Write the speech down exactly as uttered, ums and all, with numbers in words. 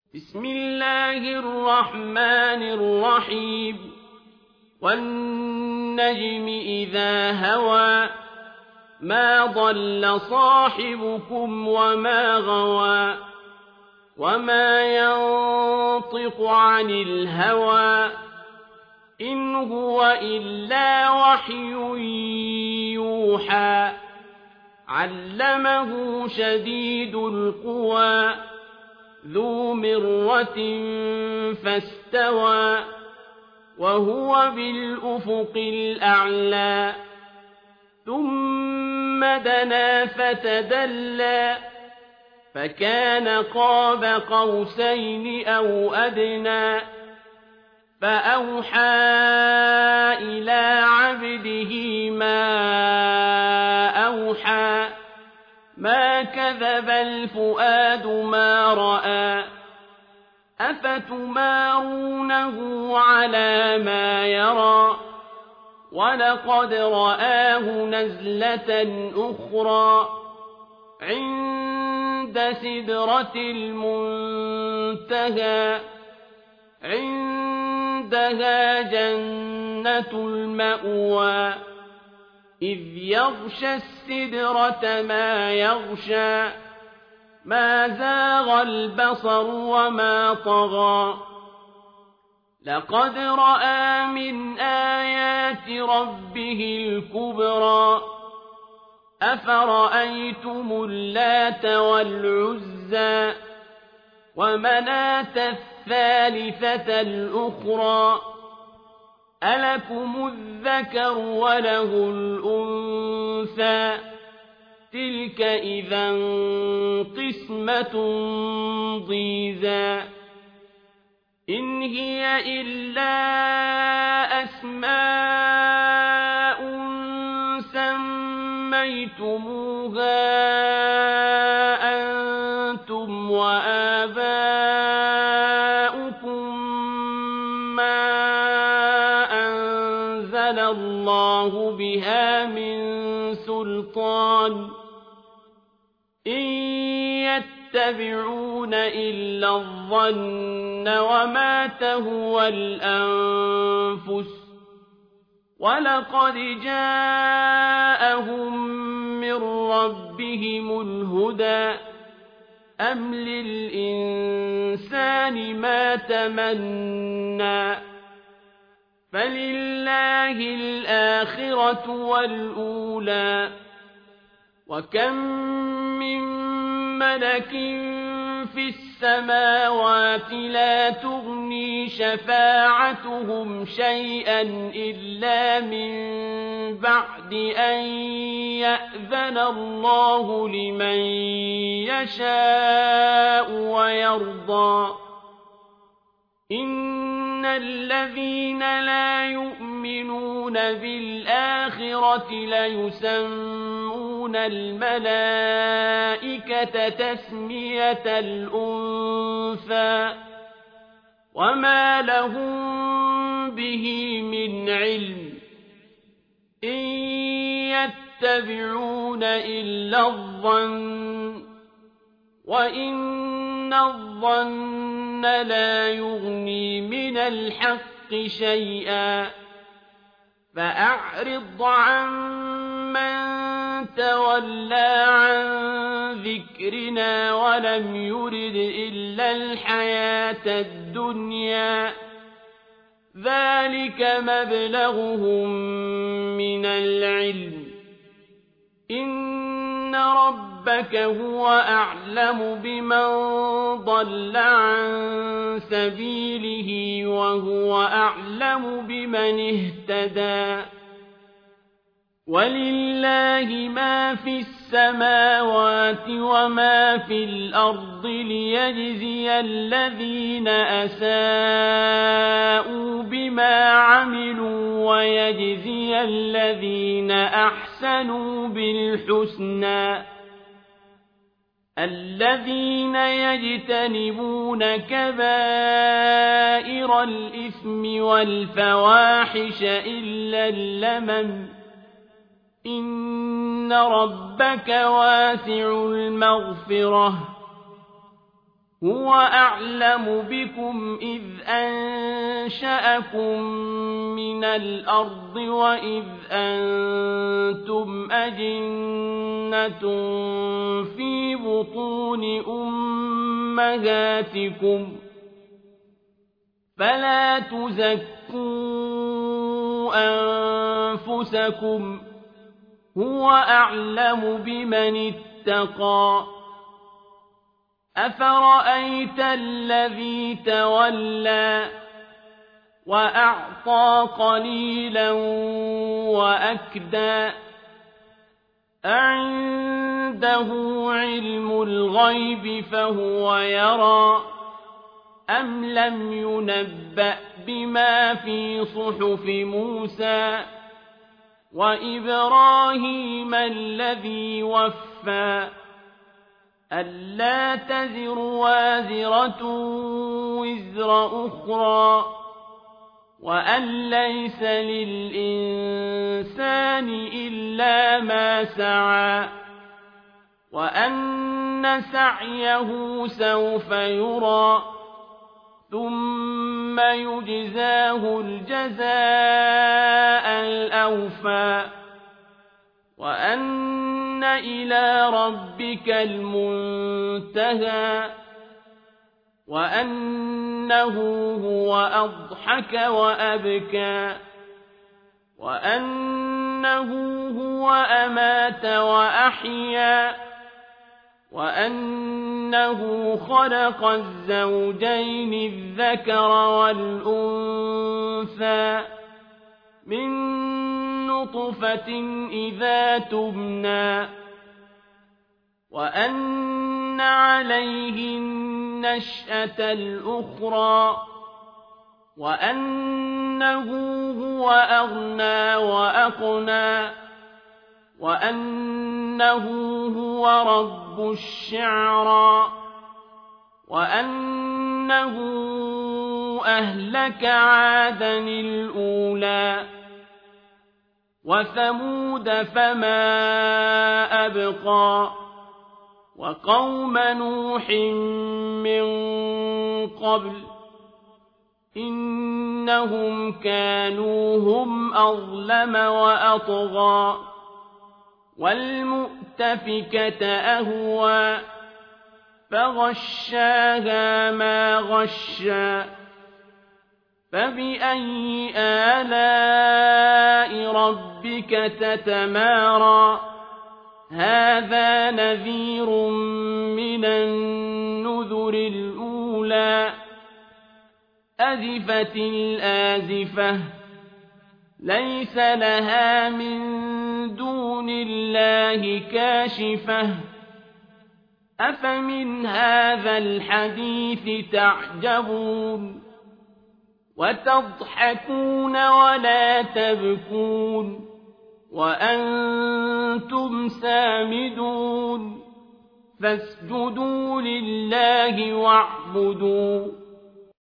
بسم الله الرحمن الرحيم والنجم إذا هوى ما ضل صاحبكم وما غوى وما ينطق عن الهوى إن هو إلا وحي يوحى علمه شديد القوى ذو مرة فاستوى وهو بالأفق الأعلى ثم دنا فتدلى فكان قاب قوسين أو أدنى فأوحى إلى عبده ما أوحى ما كذب الفؤاد ما رأى أفتمارونه على ما يرى ولقد رآه نزلة أخرى عند سدرة المنتهى عندها جنة المأوى إذ يغشى السدرة ما يغشى ما زاغ البصر وما طغى لقد رأى من آيات ربه الكبرى أفرأيتم اللات والعزى ومناة الثالثة الأخرى ألكم الذكر وله الأنثى تلك إذا قسمة ضيزى إن هي إلا أسماء سميتموها أنتم وآباؤكم ما أنزل الله بها من سلطان إن يتبعون إلا الظن وما تهوى الأنفس ولقد جاءهم من ربهم الهدى أم للإنسان ما تمنى فلله الآخرة والأولى وكم من ملك في السماوات لا تغني شفاعتهم شيئا إلا من بعد أن يأذن الله لمن يشاء ويرضى إن الذين لا يؤمنون بالآخرة ليسمون الملائكة تسمية الأنثى وما لهم به من علم إن يتبعون إلا الظن وإن الظن لا يغني من الحق شيئا فأعرض عن من تولى عن ذكرنا ولم يرد إلا الحياة الدنيا ذلك مبلغهم من العلم إن ربك هو أعلم بمن ضل عن سبيله وهو أعلم بمن اهتدى ولله ما في السماوات وما في الأرض ليجزي الذين أساءوا بما عملوا ويجزي الذين أحسنوا بالحسنى الذين يجتنبون كبائر الإثم والفواحش إلا اللمم إن ربك واسع المغفرة هو أعلم بكم إذ أنشأكم من الأرض وإذ أنتم أجنة في بطون أمهاتكم فلا تزكوا أنفسكم هو أعلم بمن اتقى أفرأيت الذي تولى وأعطى قليلا وأكدى أعنده علم الغيب فهو يرى أم لم ينبأ بما في صحف موسى وإبراهيم الذي وفى ألا تزر وازرة وزر أخرى وأن ليس للإنسان إلا ما سعى وأن سعيه سوف يرى ثم يجزاه الجزاء الأوفى وأن إلى ربك المنتهى وأنه هو أضحك وأبكى وأنه هو أمات وأحيا وأنه خلق الزوجين الذكر والأنثى من نطفة إذا تمنى وأن عليه النشأة الأخرى وأنه هو أغنى وأقنى وأنه هو رب الشعرى وأنه أهلك عادا الأولى وثمود فما أبقى وقوم نوح من قبل إنهم كانوا هم أظلم وأطغى والمؤتفكة أهوى فغشاها ما غشى فبأي آلاء ربك تتمارى هذا نذير من النذر الأولى أزفت الآزفة ليس لها من دون الله كاشفة أفمن هذا الحديث تعجبون وتضحكون ولا تبكون وأنتم سامدون فاسجدوا لله واعبدوا